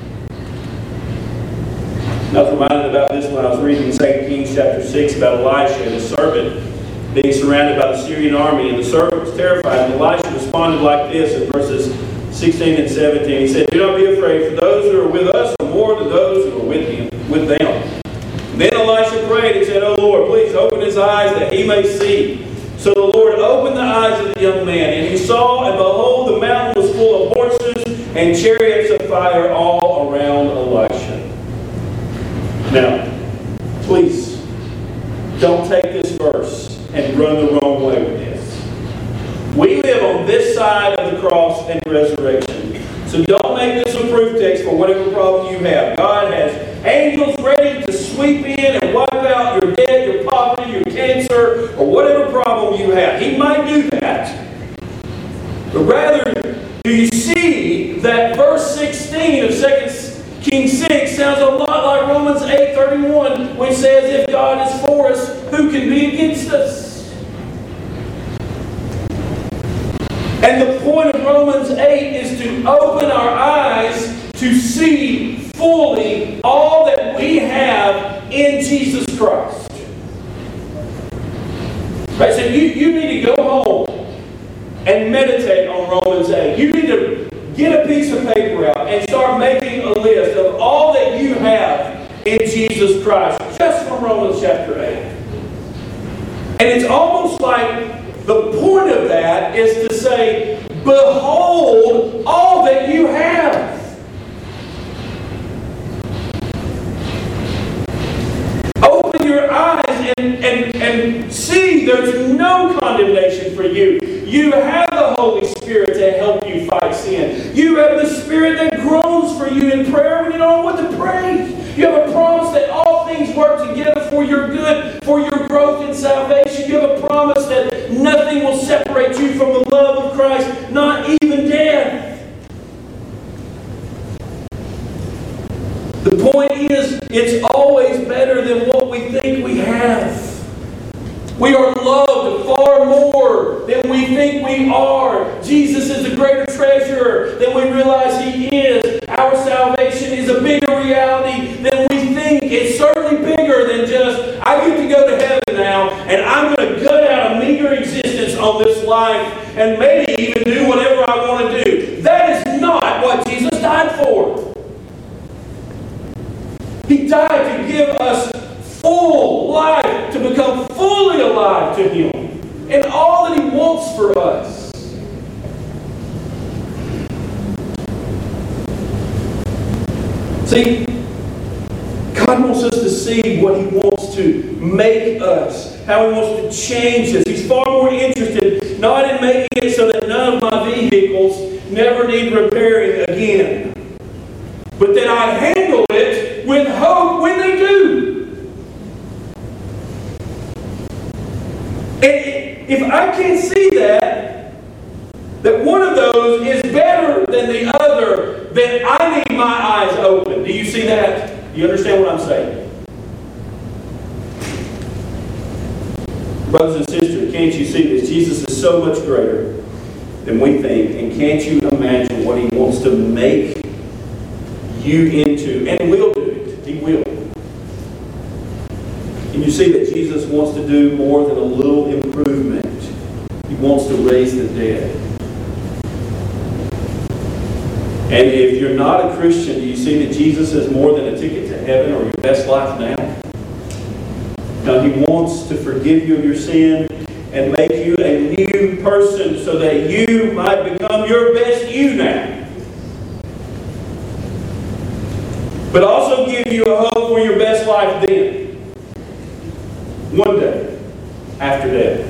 I was reminded about this when I was reading Second Kings chapter six about Elisha and the servant being surrounded by the Syrian army. And the servant was terrified. And Elisha responded like this in verses sixteen and seventeen. He said, "Do not be afraid, for those who are with us are more than those who are with him, with them." Then Elisha prayed and said, "O Lord, please open his eyes that he may see." So the Lord opened the eyes of the young man, and he saw, and behold, the mountain was full of horses and chariots of fire all around Elisha. Now, please, don't take this verse and run the wrong way with this. We live on this side of the cross and resurrection. So don't make this a proof text for whatever problem you have. God has angels ready to sweep in and wipe out your debt, your poverty, your cancer, or whatever problem you have. He might do that. But rather, do you see that verse sixteen of Second Kings six sounds a lot like Romans eight thirty-one, which says, "If God is for us, who can be against us?" And the point of Romans eight is to open our eyes to see fully all that we have in Jesus Christ. Right? So you, you need to go home and meditate on Romans eight. You need to get a piece of paper out and start making a list of all that you have in Jesus Christ, just from Romans chapter eight. And it's almost like the point of that is to say, behold all that you have. Open your eyes and, and, and see there's no condemnation for you. You have the Holy Spirit to help you fight sin. You have the Spirit that groans for you in prayer when you don't know what to pray. You have a promise that all things work together for your good, for your growth in salvation. You have a promise that nothing will separate you from the love of Christ, not even death. The point is, it's always better than what we think we have. We are loved far more than we think we are. Jesus is a greater treasure than we realize He is. Our salvation is a bigger reality than we think. It's certainly bigger than just, I get to go to heaven now, and I'm going to gut out a meager existence on this life, and maybe even do whatever I want to do. That is not what Jesus died for. He died to give us full life, to become fully alive to Him and all that He wants for us. See, God wants us to see what He wants to make us, how He wants to change us. He's far more interested not in making it so that none of my vehicles never need repairing again, but that I handle it with hope when they do. And if I can see that, that one of those is better than the other, then I need my eyes open. Do you see that? Do you understand what I'm saying? Brothers and sisters, can't you see this? Jesus is so much greater than we think. And can't you imagine what He wants to make you into? And will do it. He will. Can you see that Jesus wants to do more than a little improvement? He wants to raise the dead. And if you're not a Christian, do you see that Jesus is more than a ticket to heaven or your best life now? Now, He wants to forgive you of your sin and make you a new person so that you might become your best you now. But also give you a hope for your best life then. One day after death.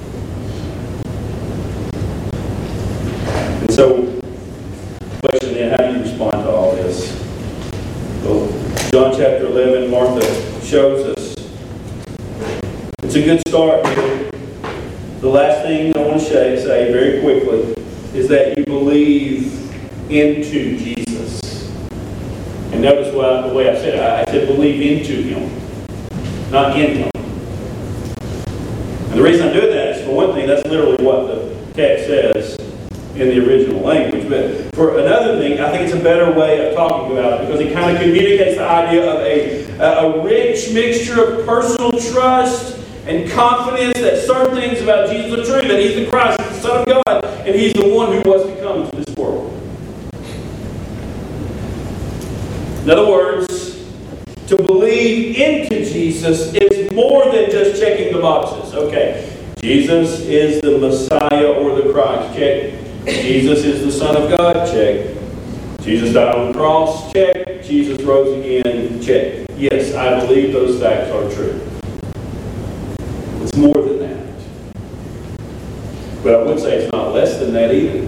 And so, the question then, how do you respond to all this? Well, John chapter eleven, Martha shows us. It's a good start here. The last thing I want to say, say very quickly is that you believe into Jesus. And notice what, the way I said it. I said believe into Him, not in Him. And the reason I'm doing that is, for one thing, that's literally what the text says in the original language. But for another thing, I think it's a better way of talking about it because it kind of communicates the idea of a, a rich mixture of personal trust and confidence that certain things about Jesus are true, that He's the Christ, the Son of God, and He's the one who was to come to this world. In other words, to believe into Jesus is more than just checking the boxes. Okay, Jesus is the Messiah or the Christ. Check. Jesus is the Son of God. Check. Jesus died on the cross. Check. Jesus rose again. Check. Yes, I believe those facts are true. It's more than that. But I would say it's not less than that either.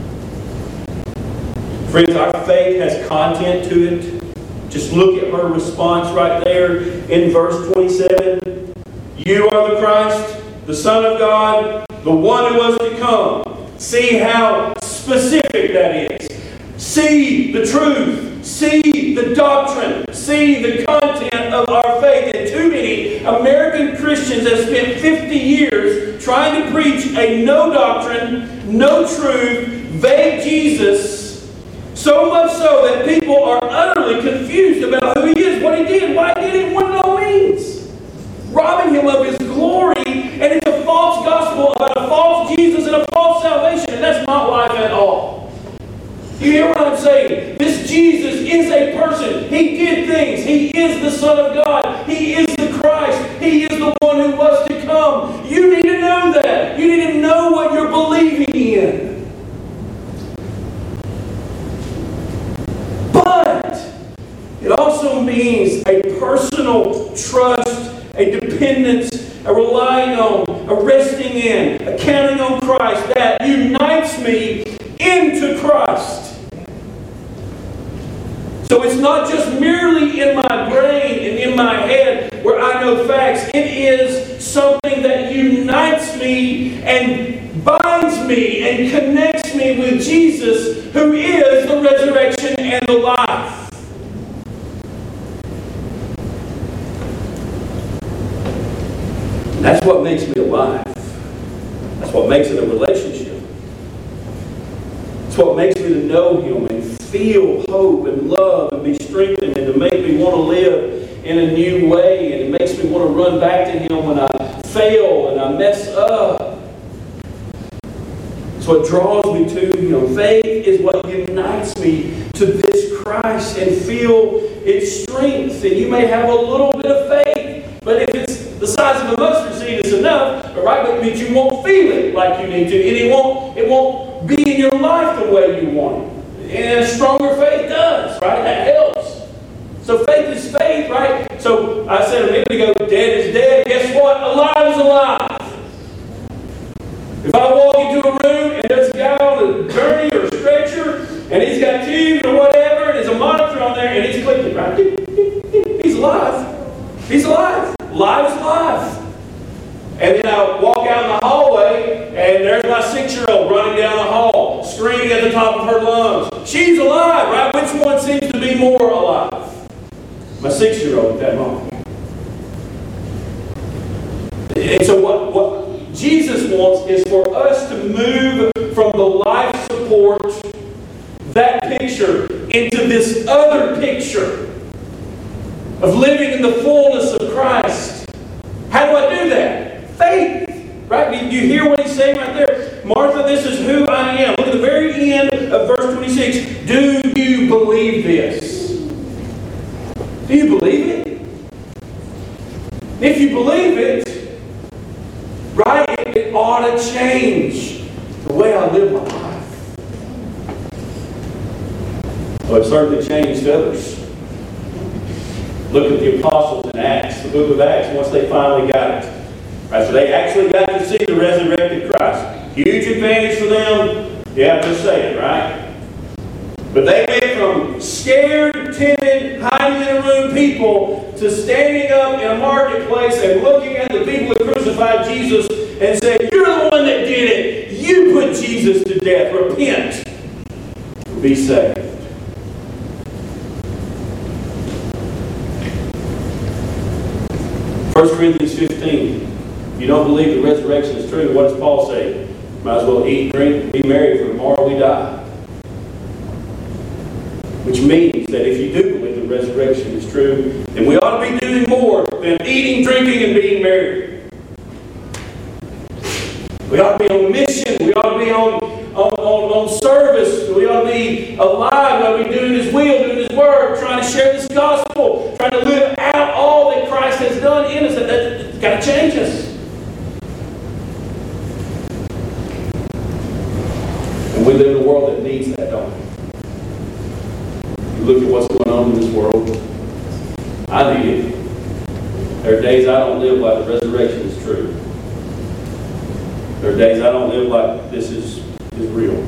Friends, our faith has content to it. Just look at her response right there in verse twenty-seven. You are the Christ, the Son of God, the one who was to come. See how specific that is. See the truth. See the doctrine. See the content of our faith. And too many American Christians have spent fifty years trying to preach a no doctrine, no truth, vague Jesus, so much so that people are utterly confused about who He is, what He did, why He did it, what it all means. Robbing Him of His glory, and it's a false gospel about a false Jesus and a false salvation, and that's not life at all. You hear what I'm saying? This Jesus is a person. He did things. He is the Son of God. He is the Christ. He is the one who was to come. You need to know that. You need to know what you're believing in. But it also means a personal trust, a dependence, a relying on, a resting in, a counting on Christ that unites me into Christ. So it's not just merely in my brain and in my head where I know facts. It is something that unites me and binds me and connects me with Jesus, who is the resurrection and the life. That's what makes me alive. That's what makes it a relationship. It's what makes me to know Him and feel hope and love and be strengthened and to make me want to live in a new way, and it makes me want to run back to Him when I fail and I mess up. It's what draws me to Him. Faith is what unites me to this Christ and feel its strength. And you may have a little bit of faith, but if it's the size of a mustard seed, it's enough, right? But, but you won't feel it like you need to, and it won't, it won't be in your life the way you want it. And a stronger faith does, right? That helps. So faith is faith, right? So I said a minute ago, dead is dead. Guess what? Alive is alive. If I walk into a room and there's a guy on a gurney or a stretcher, and he's got tubes or whatever, and there's a monitor on there, and he's clicking, right? He's alive. He's alive. Live is alive. And then I walk out in the hallway, and there's my six-year-old running down the hall, screaming at the top of her lungs. She's alive, right? Which one seems to be more alive? My six-year-old at that moment. And so what, what Jesus wants is for us to move from the life support, that picture, into this other picture of living in the fullness of Christ. How do I do that? Faith. Right? Do you hear what he's saying right there? Martha, this is who I am. Look at the very end of verse twenty-six. Do you believe this? Do you believe it? If you believe it, right, it, it ought to change the way I live my life. Well, it certainly changed others. Look at the apostles in Acts, the book of Acts, once they finally got it. Right, so they actually got to see the resurrected Christ. Huge advantage for them. Yeah, just saying, right? But they went from scared, timid, hiding in a room people to standing up in a marketplace and looking at the people who crucified Jesus and said, "You're the one that did it. You put Jesus to death. Repent. Be saved." First Corinthians fifteen. If you don't believe the resurrection is true, what does Paul say? Might as well eat, drink, be merry, for tomorrow we die. Which means that if you do believe the resurrection is true, then we ought to be doing more than eating, drinking, and being merry. We ought to be on mission. We ought to be on, on, on, on service. We ought to be alive. We ought to be doing His will, doing His work, trying to share this gospel, trying to live out all that Christ has done in us. That, that's got to change us. And we live in a world that needs that, don't we? You look at what's going on in this world. I need it. There are days I don't live like the resurrection is true. There are days I don't live like this is, is real.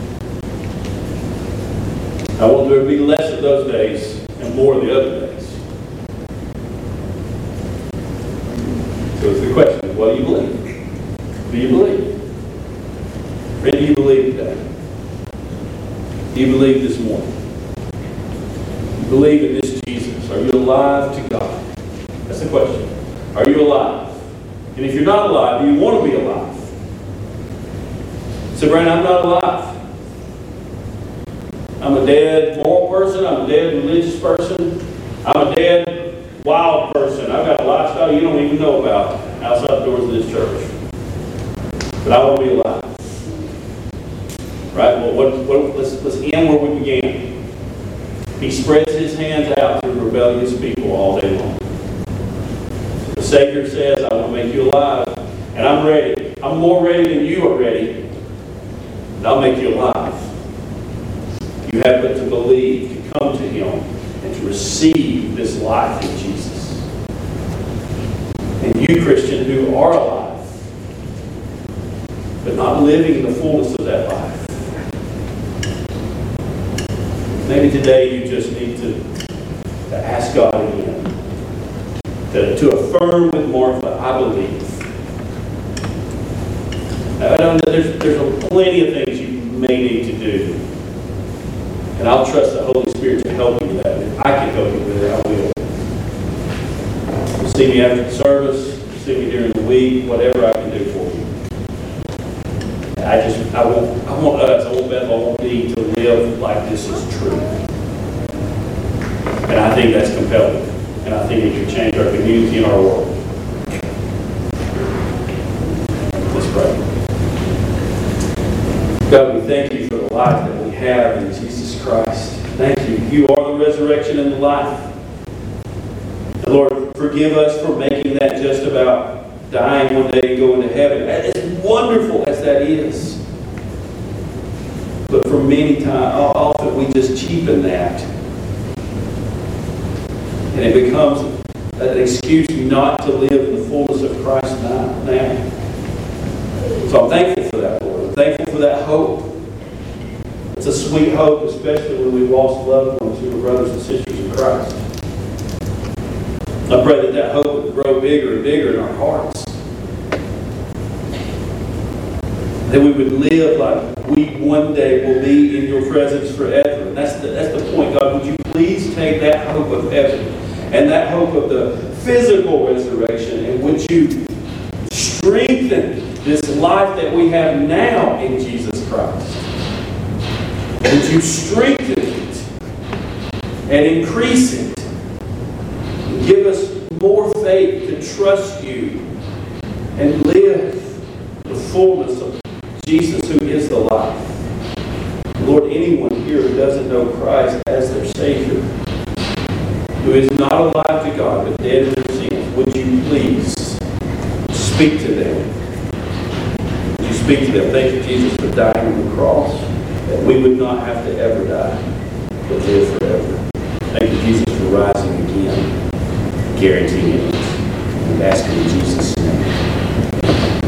I want there to be less of those days and more of the other days. So it's the question, what do you believe? Do you believe? When do you believe today? Do you believe this morning? Do you believe in this Jesus? Are you alive to God? That's the question. Are you alive? And if you're not alive, do you want to be alive? So, Brandon, I'm not alive. I'm a dead moral person. I'm a dead religious person. I'm a dead wild person. I've got a lifestyle you don't even know about outside the doors of this church. But I want to be alive. Right? Well, what, what, let's, let's end where we began. He spreads his hands out to rebellious people all day long. So the Savior says, I want to make you alive. And I'm ready. I'm more ready than you are ready. And I'll make you alive. You have but to believe, to come to Him, and to receive this life in Jesus. And you, Christian, who are alive, but not living the fullness of that life. Maybe today you just need to, to ask God again. To, to affirm with Martha, I believe. I don't know, there's, there's plenty of things you may need to do. And I'll trust the Holy Spirit to help you with that. If I can help you with it, I will. You'll see me after the service. You'll see me during the week. Whatever I can do for you. I just, I want, I want us, I want Beth, I want me to live like this is true. And I think that's compelling. And I think it can change our community and our world. Let's pray. God, we thank you for the life that we have in Jesus Christ. Thank you. You are the resurrection and the life. And Lord, forgive us for making that just about dying one day and going to heaven. As wonderful as that is. But for many times, often we just cheapen that. And it becomes an excuse not to live in the fullness of Christ now. So I'm thankful for that, Lord. I'm thankful for that hope. It's a sweet hope, especially when we've lost loved ones who are brothers and sisters in Christ. I pray that that hope would grow bigger and bigger in our hearts. That we would live like we one day will be in your presence forever. And that's the, that's the point, God. Would you please take that hope of heaven and that hope of the physical resurrection, and would you strengthen this life that we have now in Jesus Christ? Would you strengthen it and increase it? And give us more faith to trust you and live the fullness of Jesus, who is the life. Lord, anyone here who doesn't know Christ as their Savior, who is not alive to God but dead in their sins, would you please speak to them? Would you speak to them? Thank you, Jesus, for dying on the cross, that we would not have to ever die, but live forever. Thank you, Jesus, for rising again, guaranteeing it. And ask in Jesus' name.